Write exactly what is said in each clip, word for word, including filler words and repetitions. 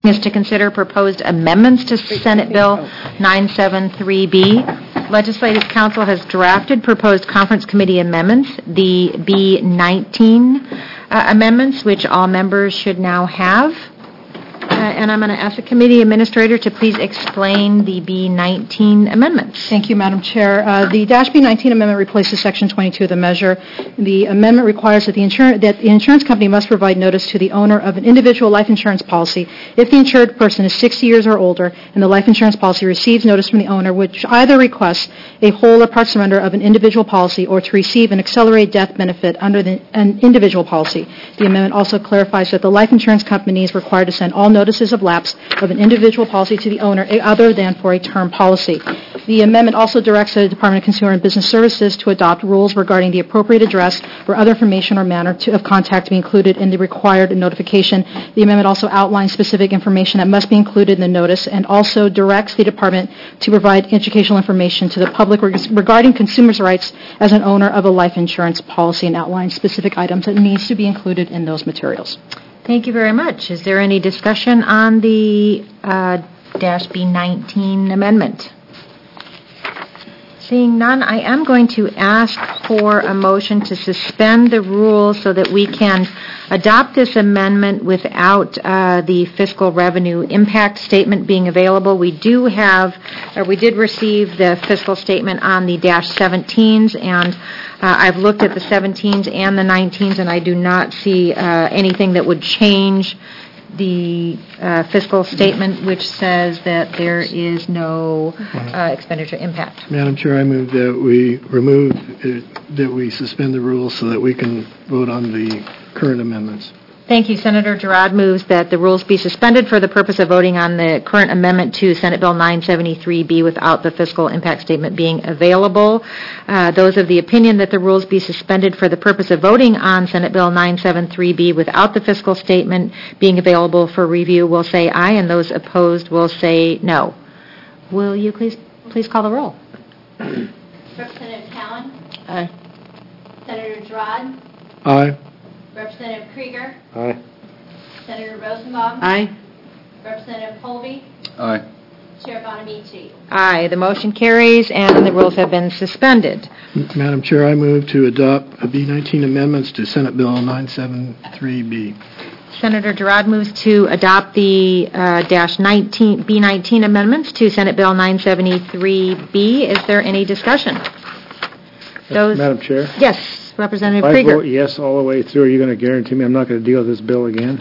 is to consider proposed amendments to Senate Bill nine seventy-three B. Legislative Council has drafted proposed conference committee amendments, the B nineteen uh, amendments, which all members should now have. Uh, and I'm going to ask the committee administrator to please explain the B nineteen amendments. Thank you, Madam Chair. Uh, the Dash B nineteen amendment replaces Section twenty-two of the measure. The amendment requires that the, insur- that the insurance company must provide notice to the owner of an individual life insurance policy if the insured person is sixty years or older and the life insurance policy receives notice from the owner which either requests a whole or part surrender of an individual policy or to receive an accelerated death benefit under the, an individual policy. The amendment also clarifies that the life insurance company is required to send all notices of lapse of an individual policy to the owner other than for a term policy. The amendment also directs the Department of Consumer and Business Services to adopt rules regarding the appropriate address or other information or manner to, of contact to be included in the required notification. The amendment also outlines specific information that must be included in the notice and also directs the Department to provide educational information to the public regarding consumers' rights as an owner of a life insurance policy and outlines specific items that needs to be included in those materials. Thank you very much. Is there any discussion on the uh, Dash B nineteen amendment? Seeing none, I am going to ask for a motion to suspend the rules so that we can adopt this amendment without uh, the fiscal revenue impact statement being available. We do have, or we did receive the fiscal statement on the Dash seventeens, and uh, I've looked at the seventeens and the nineteens, and I do not see uh, anything that would change the uh, fiscal statement, which says that there is no uh, expenditure impact. Madam Chair, I move that we remove, it, that we suspend the rules so that we can vote on the current amendments. Thank you. Senator Girard moves that the rules be suspended for the purpose of voting on the current amendment to Senate Bill nine seventy-three B without the fiscal impact statement being available. Uh, those of the opinion that the rules be suspended for the purpose of voting on Senate Bill nine seventy-three B without the fiscal statement being available for review will say aye, and those opposed will say no. Will you please please call the roll? Representative Cowan? Aye. Senator Girard? Aye. Representative Krieger? Aye. Senator Rosenbaum? Aye. Representative Colby? Aye. Chair Bonamici? Aye. The motion carries, and the rules have been suspended. Madam Chair, I move to adopt B nineteen amendments to Senate Bill nine seventy-three B. Senator Girard moves to adopt the uh, dash nineteen, B nineteen amendments to Senate Bill nine seventy-three B. Is there any discussion? Those, Madam Chair? Yes, Representative If I Krieger. vote yes all the way through, are you going to guarantee me I'm not going to deal with this bill again?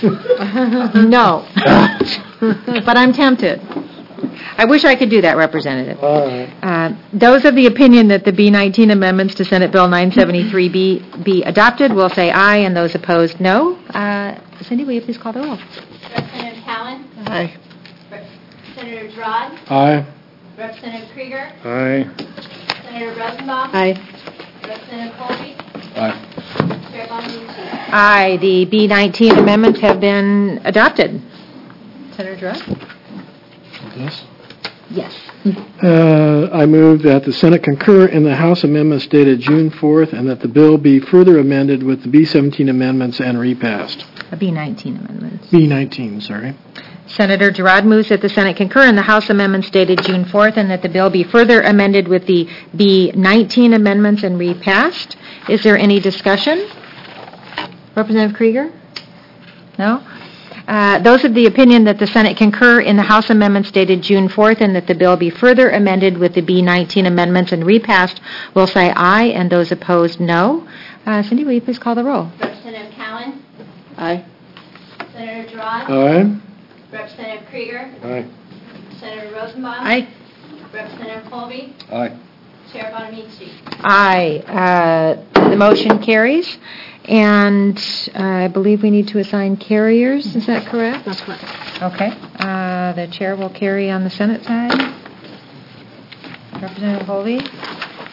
No. But I'm tempted. I wish I could do that, Representative. All right. Uh, those of the opinion that the B nineteen amendments to Senate Bill nine seventy-three B be adopted will say aye, and those opposed, no. Uh, Cindy, will you please call the roll? Representative Cowan? Aye. Re- Senator Girard? Aye. Representative Krieger? Aye. Senator Rosenbaum? Aye. Representative Colby? Aye. Chair Bonamici? Aye. The B nineteen amendments have been adopted. Senator Girard? Yes. Yes. Uh, I move that the Senate concur in the House amendments dated June fourth and that the bill be further amended with the B seventeen amendments and repassed. A B nineteen amendments. B nineteen, sorry. Senator Girard moves that the Senate concur in the House amendments dated June fourth and that the bill be further amended with the B nineteen amendments and repassed. Is there any discussion? Representative Krieger? No? Uh, those of the opinion that the Senate concur in the House amendments dated June fourth and that the bill be further amended with the B nineteen amendments and repassed will say aye, and those opposed, no. Uh, Cindy, will you please call the roll? Representative Cowan? Aye. Senator Girard? Aye. Representative Krieger? Aye. Senator Rosenbaum? Aye. Representative Colby? Aye. Chair Bonamici? Aye. Uh, the motion carries. And uh, I believe we need to assign carriers. Is that correct? That's correct. Okay. Uh, the chair will carry on the Senate side. Representative Holvey?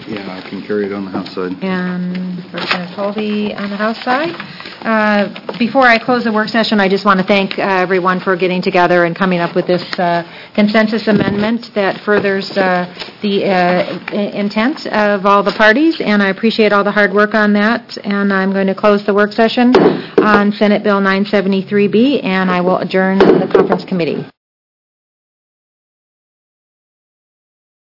Yeah, I can carry it on the House side. and Representative Colby on the House side. Uh, Before I close the work session, I just want to thank uh, everyone for getting together and coming up with this uh, consensus amendment that furthers uh, the uh, i- intent of all the parties, and I appreciate all the hard work on that. And I'm going to close the work session on Senate Bill nine seventy-three B, and I will adjourn the conference committee.